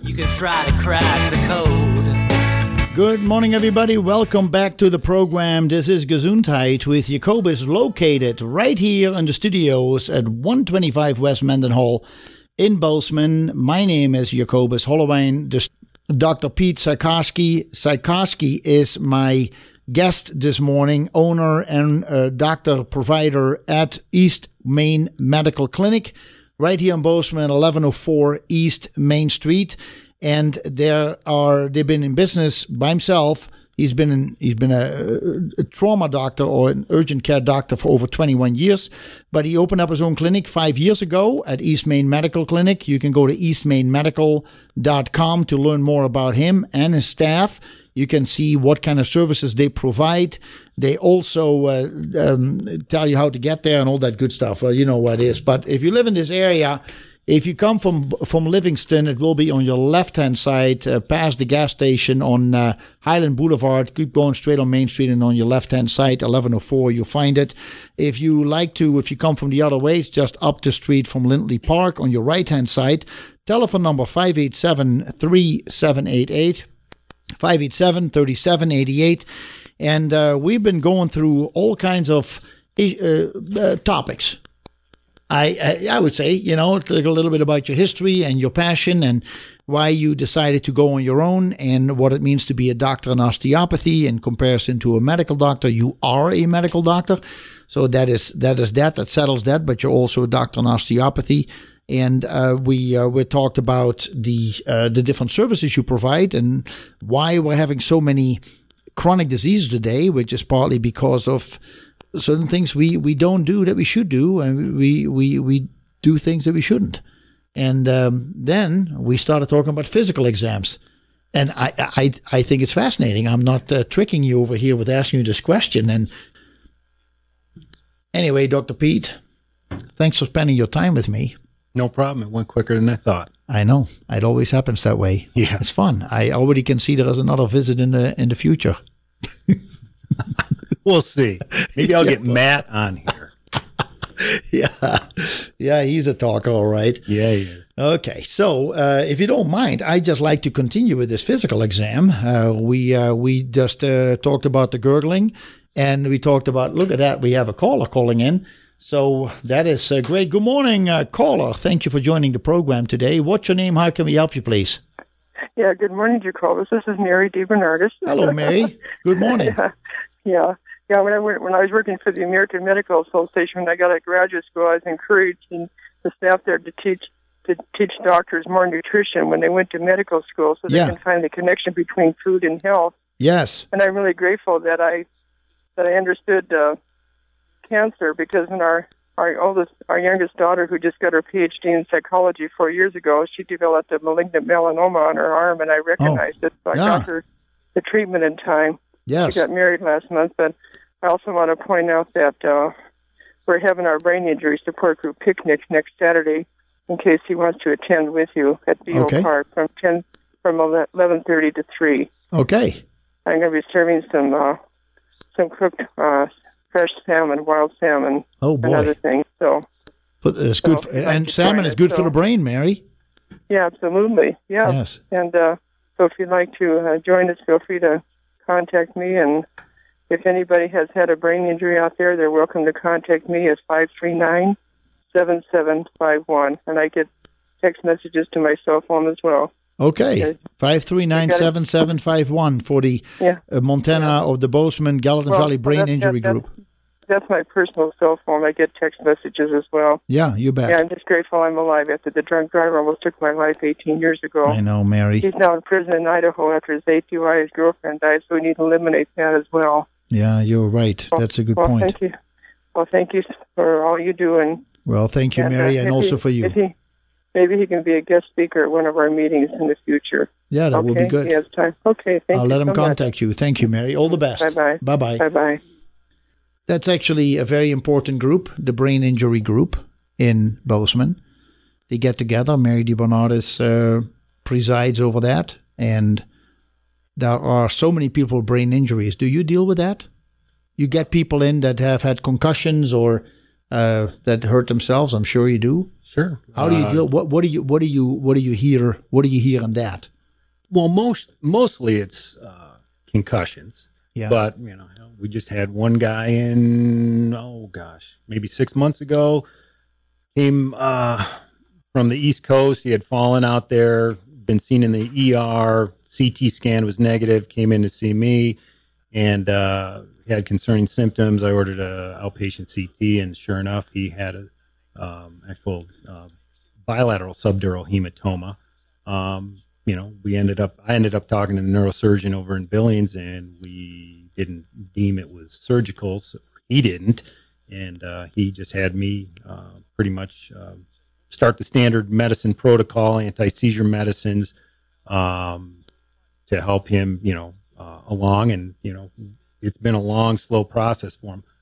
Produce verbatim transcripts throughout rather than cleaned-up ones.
You can try to crack the code. Good morning, everybody. Welcome back to the program. This is Gesundheit with Jacobus, located right here in the studios at one twenty-five West Mendenhall in Bozeman. My name is Jacobus Hollowijn. Doctor Pete Sykoski. Sykoski is my guest this morning, owner and uh, doctor provider at East Main Medical Clinic, right here in Bozeman, eleven oh four East Main Street. And there are they've been in business by himself. He's been in, he's been a, a trauma doctor or an urgent care doctor for over twenty-one years. But he opened up his own clinic five years ago at East Main Medical Clinic. You can go to east main medical dot com to learn more about him and his staff. You can see what kind of services they provide. They also uh, um, tell you how to get there and all that good stuff. Well, you know what it is. But if you live in this area, if you come from from Livingston, it will be on your left-hand side, uh, past the gas station on uh, Highland Boulevard. Keep going straight on Main Street, and on your left-hand side, eleven oh four, you'll find it. If you like to, if you come from the other way, it's just up the street from Lindley Park on your right-hand side. Telephone number five eight seven, three seven eight eight. five eight seven, three seven eight eight. And uh, we've been going through all kinds of uh, uh, topics. I, I I would say, you know, a little bit about your history and your passion and why you decided to go on your own and what it means to be a doctor in osteopathy in comparison to a medical doctor. You are a medical doctor, so that is that is that that settles that. But you're also a doctor in osteopathy. And uh, we uh, we talked about the uh, the different services you provide and why we're having so many chronic diseases today, which is partly because of certain things we, we don't do that we should do, and we we, we do things that we shouldn't. And um, then we started talking about physical exams. And I I, I think it's fascinating. I'm not uh, tricking you over here with asking you this question. And anyway, Doctor Pete, thanks for spending your time with me. No problem. It went quicker than I thought. I know. It always happens that way. Yeah. It's fun. I already can see there is another visit in the in the future. We'll see. Maybe I'll get Matt on here. Yeah. Yeah, he's a talker, all right. Yeah, he is. Okay. So, uh, if you don't mind, I'd just like to continue with this physical exam. Uh, we uh, we just uh, talked about the gurgling, and we talked about, look at that, we have a caller calling in. So that is uh, great. Good morning, uh, caller. Thank you for joining the program today. What's your name? How can we help you, please? Yeah, good morning, Jacobus. This is Mary DeBernardis. Hello, Mary. Good morning. yeah, yeah. Yeah, when I went, when I was working for the American Medical Association, when I got out of graduate school, I was encouraged and the staff there to teach to teach doctors more nutrition when they went to medical school, so they yeah. can find the connection between food and health. Yes. And I'm really grateful that I that I understood uh, cancer, because when our our oldest, our youngest daughter, who just got her P H D in psychology four years ago, she developed a malignant melanoma on her arm, and I recognized oh. it. So I yeah. got her the treatment in time. Yes. She got married last month, but I also want to point out that uh, we're having our brain injury support group picnic next Saturday, in case he wants to attend with you at Beale okay. Park from ten from eleven thirty to three. Okay. I'm going to be serving some uh, some cooked uh, fresh salmon, wild salmon, oh, boy. and other things. So, but it's good, so for, and salmon is good it, for so. the brain, Mary. Yeah, absolutely. Yeah. Yes. And uh, so, if you'd like to uh, join us, feel free to contact me. And if anybody has had a brain injury out there, they're welcome to contact me at five three nine, seven seven five one. And I get text messages to my cell phone as well. Okay. five three nine, seven seven five one for the yeah. uh, Montana yeah. of the Bozeman Gallatin well, Valley Brain that's, Injury that's, Group. That's my personal cell phone. I get text messages as well. Yeah, you bet. Yeah, I'm just grateful I'm alive after the drunk driver almost took my life eighteen years ago. I know, Mary. He's now in prison in Idaho after his A T U I. His girlfriend died, so we need to eliminate that as well. Yeah, you're right. Well, That's a good well, point. Thank you. Well, thank you for all you do. And well, thank you, and, Mary, uh, and also he, for you. He, maybe he can be a guest speaker at one of our meetings in the future. Yeah, that okay? will be good. He has time. Okay, thank I'll you let him so contact much. you. Thank you, Mary. All the best. Bye-bye. Bye-bye. Bye-bye. That's actually a very important group, the Brain Injury Group in Bozeman. They get together. Mary DeBernardis uh, presides over that, and there are so many people with brain injuries. Do you deal with that? You get people in that have had concussions or uh, that hurt themselves? I'm sure you do. Sure. How do you Uh, deal? What what do you what do you what do you hear? What do you hear on that? Well, most mostly it's uh, concussions. Yeah. But you know, we just had one guy in oh gosh, maybe six months ago. Came uh, from the East Coast. He had fallen out there. Been seen in the E R. C T scan was negative. Came in to see me, and uh, he had concerning symptoms. I ordered a outpatient C T, and sure enough, he had a um, actual uh, bilateral subdural hematoma. Um, you know, we ended up, I ended up talking to the neurosurgeon over in Billings, and we didn't deem it was surgical. So he didn't. And uh, he just had me uh, pretty much uh, start the standard medicine protocol, anti-seizure medicines, um, to help him, you know, uh, along. And, you know, it's been a long, slow process for him.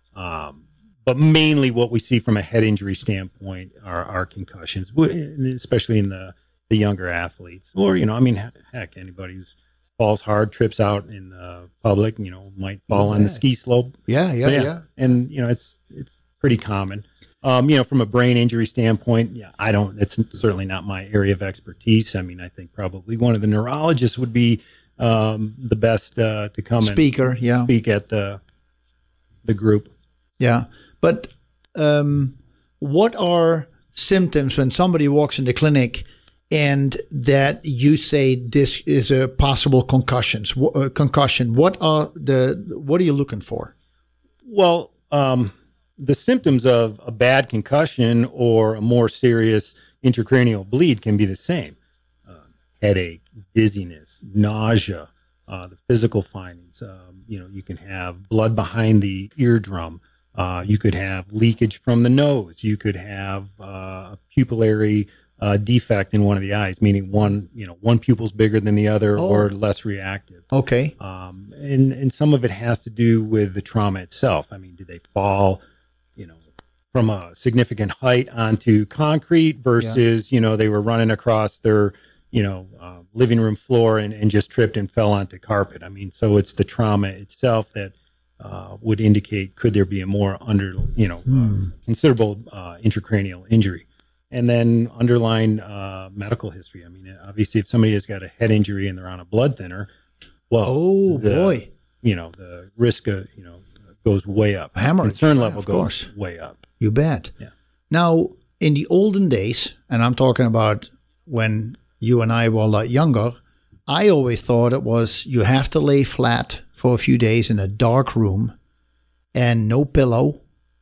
Um, but mainly what we see from a head injury standpoint are, are concussions, especially in the, the younger athletes. Or, you know, I mean, heck, anybody who falls hard, trips out in the public, you know, might fall Yeah. on the ski slope. Yeah, yeah, But yeah. And, you know, it's it's pretty common. Um, you know, from a brain injury standpoint, yeah, I don't, it's certainly not my area of expertise. I mean, I think probably one of the neurologists would be um, the best uh, to come Speaker, and yeah. speak at the the group. Yeah, but um, what are symptoms when somebody walks in the clinic and that you say this is a possible concussions, wh- uh, concussion? What are the what are you looking for? Well, um, the symptoms of a bad concussion or a more serious intracranial bleed can be the same. Uh, headache, dizziness, nausea, uh, the physical findings. Um, you know, you can have blood behind the eardrum. Uh, you could have leakage from the nose. You could have uh, a pupillary uh, defect in one of the eyes, meaning one, you know, one pupil's bigger than the other Oh. or less reactive. Okay, Um, and, and some of it has to do with the trauma itself. I mean, did they fall, you know, from a significant height onto concrete versus, you know, they were running across their, you know, uh, living room floor and, and just tripped and fell onto carpet. I mean, so it's the trauma itself that uh, would indicate could there be a more under, you know, uh, considerable uh, intracranial injury. And then underlying uh, medical history. I mean, obviously, if somebody has got a head injury and they're on a blood thinner, well, Oh, the, boy. you know, the risk, of, you know, goes way up. Hemorrhage, Concern yeah, level of goes course. way up. you bet. Yeah. Now, in the olden days, and I'm talking about when you and I were a lot younger, I always thought it was you have to lay flat for a few days in a dark room and no pillow.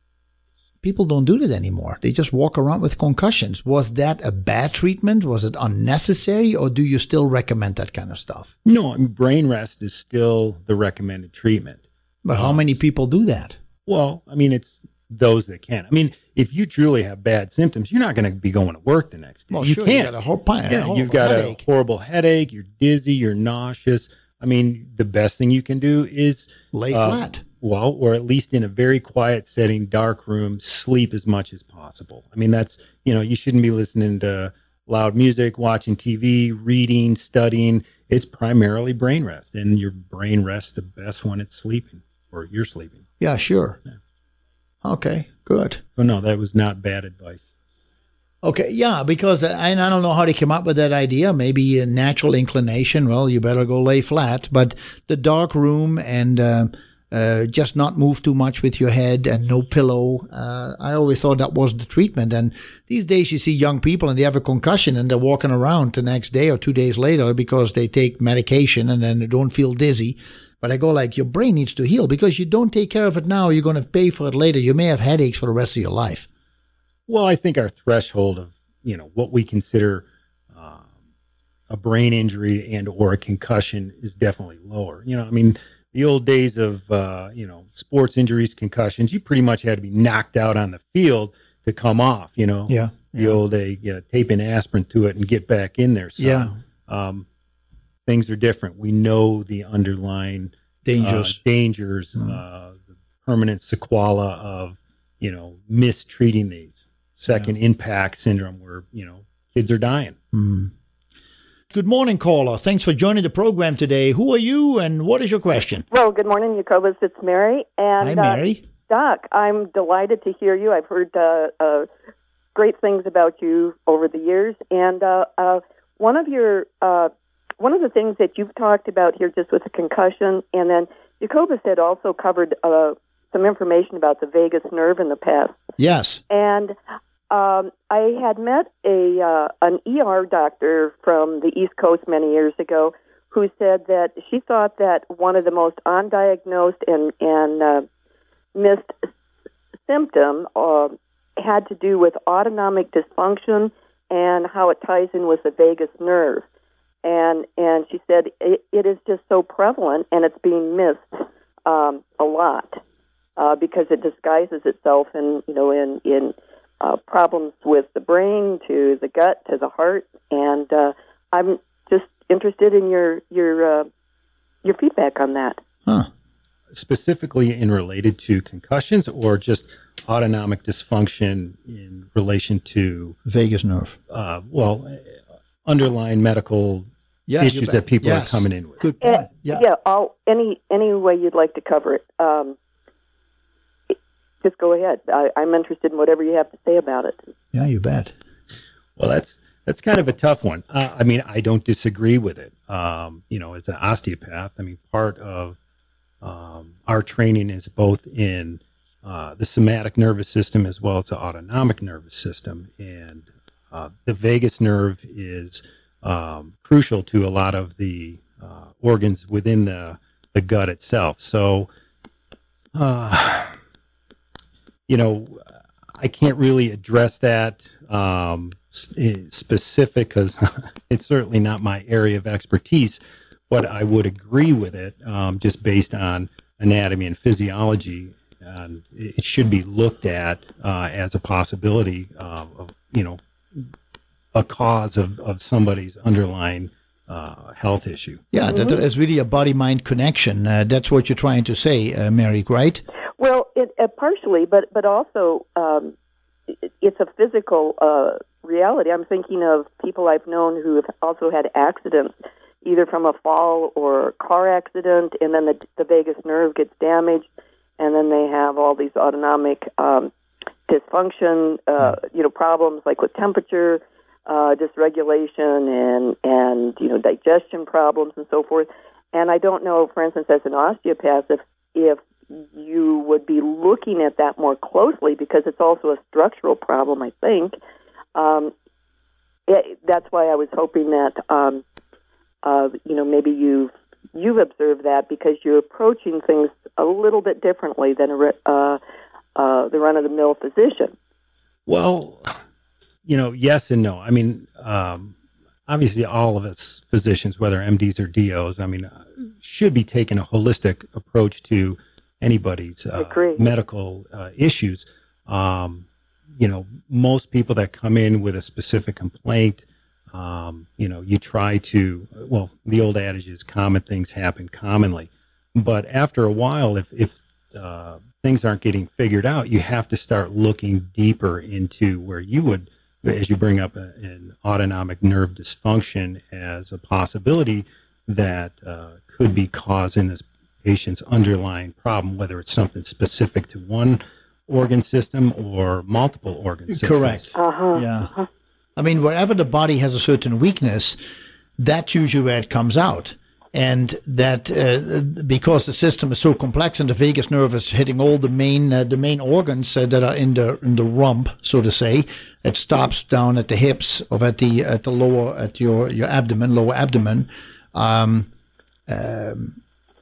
People don't do that anymore. They just walk around with concussions. Was that a bad treatment? Was it unnecessary? Or do you still recommend that kind of stuff? No, I mean, brain rest is still the recommended treatment. But how Um, many people do that? Well, I mean, it's those that can. I mean, if you truly have bad symptoms, you're not going to be going to work the next day. Well, you sure, can't. you got a whole pint. Yeah, you've got headache. a horrible headache. You're dizzy. You're nauseous. I mean, the best thing you can do is Lay uh, flat. Well, or at least in a very quiet setting, dark room, sleep as much as possible. I mean, that's, you know, you shouldn't be listening to loud music, watching T V, reading, studying. It's primarily brain rest, and your brain rests the best when it's sleeping or you're sleeping. Yeah, sure. Okay, good. But no, that was not bad advice. Okay, yeah, because I, I don't know how they came up with that idea. Maybe a natural inclination. Well, you better go lay flat. But the dark room and uh, uh, just not move too much with your head and no pillow. Uh, I always thought that was the treatment. And these days you see young people and they have a concussion and they're walking around the next day or two days later because they take medication and then they don't feel dizzy. But I go like, your brain needs to heal because you don't take care of it now. You're going to pay for it later. You may have headaches for the rest of your life. Well, I think our threshold of, you know, what we consider um, a brain injury and or a concussion is definitely lower. You know, I mean, the old days of, uh, you know, sports injuries, concussions, you pretty much had to be knocked out on the field to come off, you know. Yeah. The old day, you know, taping aspirin to it and get back in there. So, Yeah. um, things are different. We know the underlying Dangerous. uh, dangers, uh, the permanent sequela of, you know, mistreating these. Second impact syndrome where, you know, kids are dying. Good morning, caller. Thanks for joining the program today. Who are you and what is your question? Well, good morning, Jacobus. It's Mary. And Hi, Mary. Uh, Doc, I'm delighted to hear you. I've heard uh, uh, great things about you over the years, and uh, uh, one of your uh, one of the things that you've talked about here, just with the concussion, and then Jacobus had also covered uh, some information about the vagus nerve in the past. Yes. And um, I had met a uh, an E R doctor from the East Coast many years ago who said that she thought that one of the most undiagnosed and, and uh, missed symptom uh, had to do with autonomic dysfunction and how it ties in with the vagus nerve. And and she said it, it is just so prevalent, and it's being missed um, a lot uh, because it disguises itself in you know in in uh, problems with the brain to the gut to the heart. And uh, I'm just interested in your your uh, your feedback on that. Huh. Specifically in related to concussions, or just autonomic dysfunction in relation to Vagus nerve. uh, well, underlying medical Yeah, you issues bet. that people Yes. are coming in with. Good point. Uh, Yeah. yeah. I'll, any any way you'd like to cover it. Um, just go ahead. I, I'm interested in whatever you have to say about it. Yeah, you bet. Well, that's that's kind of a tough one. Uh, I mean, I don't disagree with it. Um, you know, as an osteopath, I mean, part of um, our training is both in uh, the somatic nervous system as well as the autonomic nervous system, and uh, the vagus nerve is um, crucial to a lot of the uh, organs within the the gut itself. So, uh, you know, I can't really address that um, specific because it's certainly not my area of expertise, but I would agree with it um, just based on anatomy and physiology. And it should be looked at uh, as a possibility uh, of, you know, a cause of, of somebody's underlying uh, health issue. Yeah, that is really a body-mind connection. Uh, that's what you're trying to say, uh, Mary, right? Well, it, uh, partially, but but also um, it, it's a physical uh, reality. I'm thinking of people I've known who have also had accidents, either from a fall or a car accident, and then the, the vagus nerve gets damaged, and then they have all these autonomic um, dysfunction, uh, you know, problems like with temperature, uh, dysregulation, and and you know, digestion problems and so forth. And I don't know, for instance, as an osteopath, if if you would be looking at that more closely, because it's also a structural problem, I think. Um, it, that's why I was hoping that, um, uh, you know, maybe you've, you've observed that because you're approaching things a little bit differently than a, uh, uh, the run-of-the-mill physician. Well, you know, yes and no. I mean, um, obviously all of us physicians, whether M Ds or D Os, I mean, uh, should be taking a holistic approach to anybody's uh, medical uh, issues. Um, you know, most people that come in with a specific complaint, um, you know, you try to, well, the old adage is common things happen commonly. But after a while, if, if uh, things aren't getting figured out, you have to start looking deeper into where you would, as you bring up a, an autonomic nerve dysfunction as a possibility that uh, could be causing this patient's underlying problem, whether it's something specific to one organ system or multiple organ systems. Correct. Uh-huh. Yeah. I mean, wherever the body has a certain weakness, that's usually where it comes out. And that uh, because the system is so complex and the vagus nerve is hitting all the main uh, the main organs uh, that are in the in the rump, so to say, it stops down at the hips or at the at the lower at your your abdomen, lower abdomen. Um, um,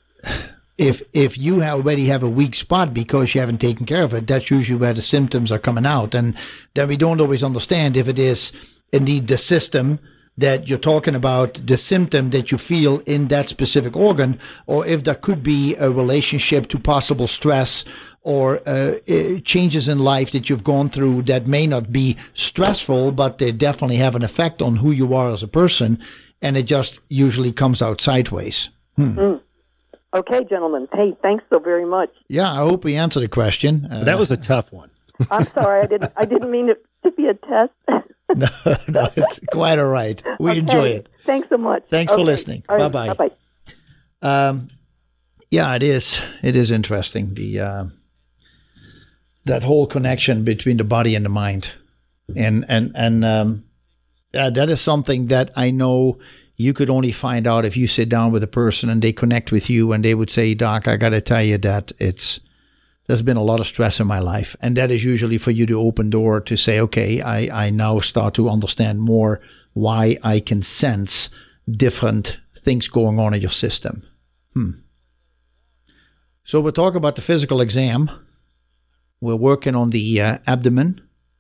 If if you already have a weak spot because you haven't taken care of it, that's usually where the symptoms are coming out. And then we don't always understand if it is indeed the system that you're talking about, the symptom that you feel in that specific organ, or if there could be a relationship to possible stress or uh, changes in life that you've gone through that may not be stressful, but they definitely have an effect on who you are as a person, and it just usually comes out sideways. Hmm. Mm. Okay, gentlemen. Hey, thanks so very much. Yeah, I hope we answered the question. Uh, that was a tough one. I'm sorry, I didn't. I didn't mean it to be a test. no, no, it's quite all right. We okay. enjoy it. Thanks so much. Thanks okay. for listening. Right. Bye-bye. Bye-bye. Um, yeah, it is. It is interesting. The uh, that whole connection between the body and the mind, and and and um, uh, that is something that I know you could only find out if you sit down with a person and they connect with you, and they would say, "Doc, I got to tell you that it's there's been a lot of stress in my life," and that is usually for you to open door to say, "Okay, I I now start to understand more why I can sense different things going on in your system." Hmm. So we'll talk about the physical exam. We're working on the uh, abdomen,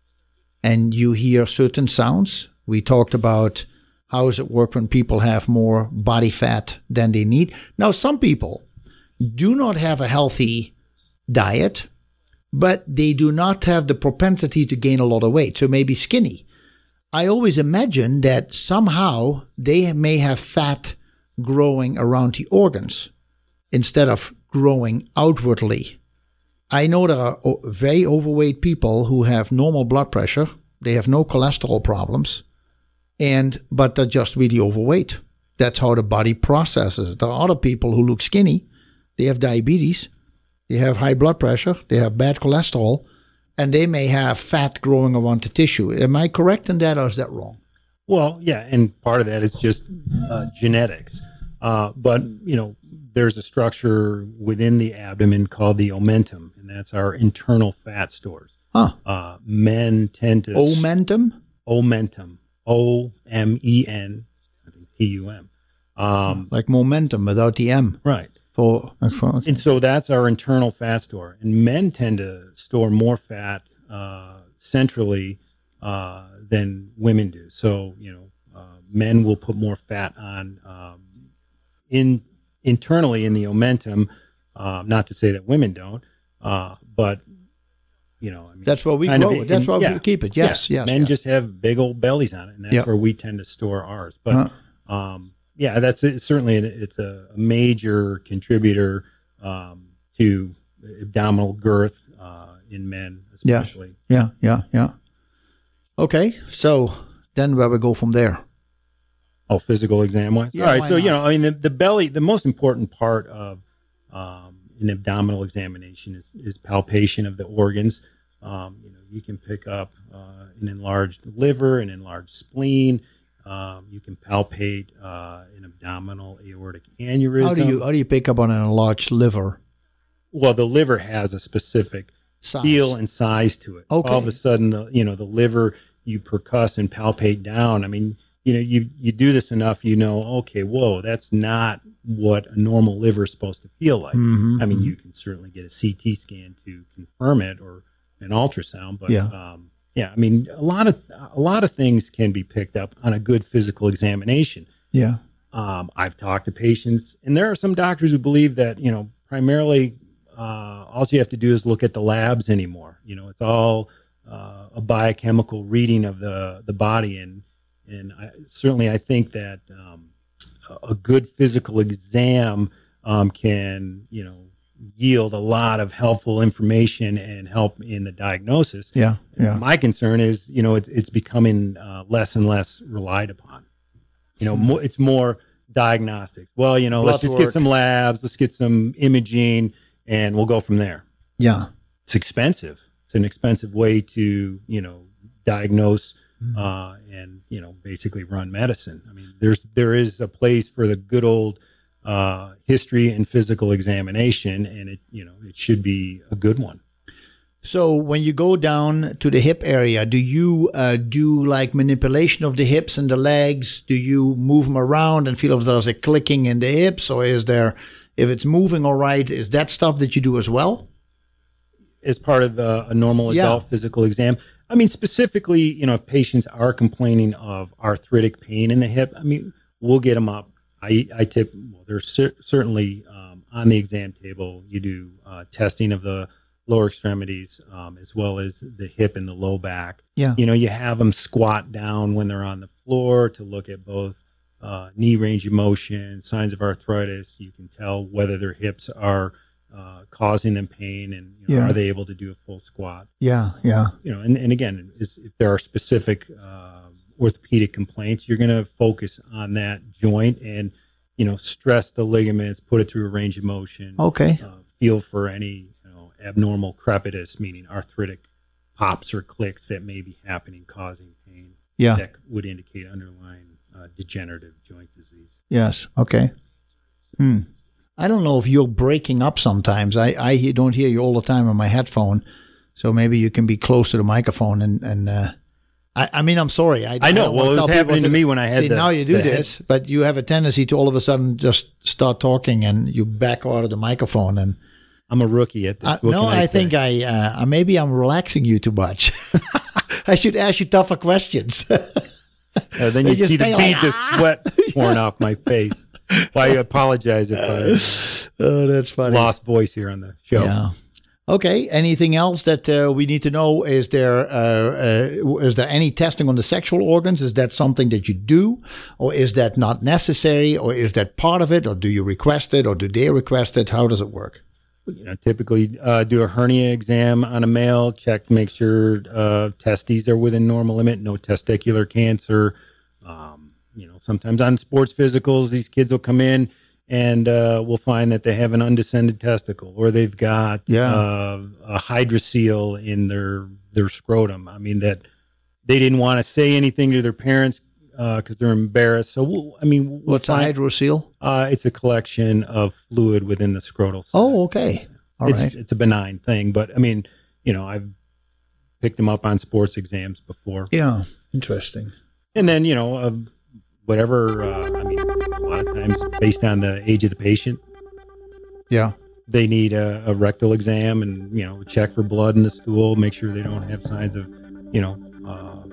and you hear certain sounds. We talked about how does it work when people have more body fat than they need. Now, some people do not have a healthy diet, but they do not have the propensity to gain a lot of weight, so maybe skinny. I always imagine that somehow they may have fat growing around the organs instead of growing outwardly. I know there are very overweight people who have normal blood pressure. They have no cholesterol problems, and but they're just really overweight. That's how the body processes it. There are other people who look skinny. They have diabetes. They have high blood pressure. They have bad cholesterol, and they may have fat growing around the tissue. Am I correct in that, or is that wrong? Well, yeah, and part of that is just uh, genetics. Uh, but, you know, there's a structure within the abdomen called the omentum, and that's our internal fat stores. Huh. Uh, men tend to... Omentum? Omentum. O M E N, I think T U M. Um, like momentum without the M. right. For, for And so that's our internal fat store. And men tend to store more fat uh, centrally uh, than women do. So, you know, uh, men will put more fat on um, in internally in the omentum. Uh, not to say that women don't, uh, but you know, I mean, that's why we kind grow of, it. That's and, why yeah, we keep it. Yes, yeah. yes. Men yes. just have big old bellies on it, and that's Yep. where we tend to store ours. But Huh. um, yeah, that's it's certainly it's a major contributor um, to abdominal girth uh, in men, especially. Yeah, yeah, yeah. Okay, so then where we go from there? Oh, physical exam wise. Yeah, All right, why so you not? know, I mean, the, the belly, the most important part of um, an abdominal examination is, is palpation of the organs. Um, you know, you can pick up uh, an enlarged liver, an enlarged spleen. Um, you can palpate uh, an abdominal aortic aneurysm. How do you how do you pick up on an enlarged liver? Well, the liver has a specific Size. feel and size to it. Okay. All of a sudden, the you know the liver, you percuss and palpate down. I mean, you know, you you do this enough, you know, okay, whoa, that's not what a normal liver is supposed to feel like. Mhm, I mean, you can certainly get a C T scan to confirm it, or an ultrasound, but Yeah. um, yeah, I mean, a lot of a lot of things can be picked up on a good physical examination. Yeah. Um, I've talked to patients, and there are some doctors who believe that, you know, primarily uh, all you have to do is look at the labs anymore. You know, it's all uh, a biochemical reading of the, the body. And, and I, certainly I think that um, a good physical exam um, can, you know, yield a lot of helpful information and help in the diagnosis. Yeah. Yeah. My concern is, you know, it's, it's becoming uh, less and less relied upon. You know, more, it's more diagnostics. Well, you know, Blood let's just work. get some labs, let's get some imaging, and we'll go from there. Yeah. It's expensive. It's an expensive way to, you know, diagnose Mm-hmm. uh, and, you know, basically run medicine. I mean, there's there is a place for the good old uh, history and physical examination, and it, you know, it should be a good one. So when you go down to the hip area, do you uh, do like manipulation of the hips and the legs? Do you move them around and feel if there's a clicking in the hips, or is there, if it's moving all right, is that stuff that you do as well? As part of uh, a normal Yeah. adult physical exam. I mean, specifically, you know, if patients are complaining of arthritic pain in the hip, I mean, we'll get them up. I, I tip, well, there's cer- certainly um, on the exam table, you do uh, testing of the lower extremities um, as well as the hip and the low back. Yeah. You know, you have them squat down when they're on the floor to look at both uh, knee range of motion, signs of arthritis. You can tell whether their hips are uh, causing them pain, and you know, Yeah. are they able to do a full squat? Yeah. Yeah. You know, and, and again, is, if there are specific uh, orthopedic complaints, you're going to focus on that joint and, you know, stress the ligaments, put it through a range of motion. Okay. Uh, feel for any, you know, abnormal crepitus, meaning arthritic pops or clicks that may be happening, causing pain. Yeah. That would indicate underlying uh, degenerative joint disease. Yes. Okay. Hmm. I don't know if you're breaking up sometimes. I, I he- don't hear you all the time on my headphone. So maybe you can be close to the microphone and, and uh, I, I mean, I'm sorry. I, I know. don't well, wanna it tell was people happening to me when I had See, the, now you do the head- this, but you have a tendency to all of a sudden just start talking and you back out of the microphone. And I'm a rookie at this. uh, What no, can I, I say? think I uh, maybe I'm relaxing you too much. I should ask you tougher questions. Uh, then They you just see the stay bead, like, the sweat pouring off my face. Well, I apologize if I Oh, that's funny. lost voice here on the show. Yeah. Okay. Anything else that uh, we need to know? Is there uh, uh, is there any testing on the sexual organs? Is that something that you do, or is that not necessary, or is that part of it, or do you request it, or do they request it? How does it work? You know, typically uh, do a hernia exam on a male, check to make sure uh, testes are within normal limit, no testicular cancer. Um, you know, sometimes on sports physicals, these kids will come in and uh, we'll find that they have an undescended testicle, or they've got Yeah. uh, a hydrocele in their their scrotum. I mean, that they didn't want to say anything to their parents because they're embarrassed. So, we'll, I mean, we'll What's a find- hydrocele? Uh, it's a collection of fluid within the scrotal sac. Oh, okay. All it's right. it's a benign thing, but I mean, you know, I've picked them up on sports exams before, Yeah. Interesting. and then you know, uh, whatever. Uh, I mean, a lot of times based on the age of the patient, Yeah. they need a, a rectal exam and you know, check for blood in the stool, make sure they don't have signs of, you know, uh,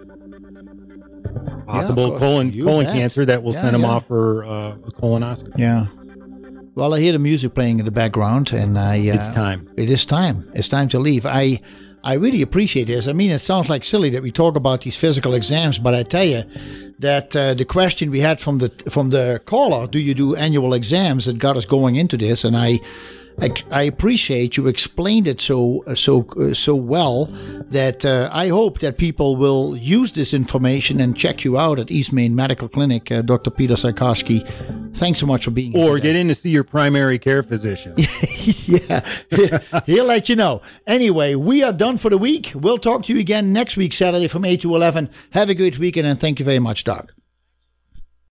possible course. colon You colon bet. cancer that will Yeah, send them yeah. off for uh, a colonoscopy. Yeah. Well, I hear the music playing in the background, and I. Uh, It's time. It is time. It's time to leave. I I really appreciate this. I mean, it sounds like silly that we talk about these physical exams, but I tell you that uh, the question we had from the from the caller, do you do annual exams, that got us going into this, and I. I, I appreciate you explained it so so uh, so well that uh, I hope that people will use this information and check you out at East Main Medical Clinic, uh, Doctor Peter Sarkowski. Thanks so much for being here. Or today. get in to see your primary care physician. Yeah, he'll let you know. Anyway, we are done for the week. We'll talk to you again next week, Saturday from eight to eleven. Have a great weekend, and thank you very much, Doc.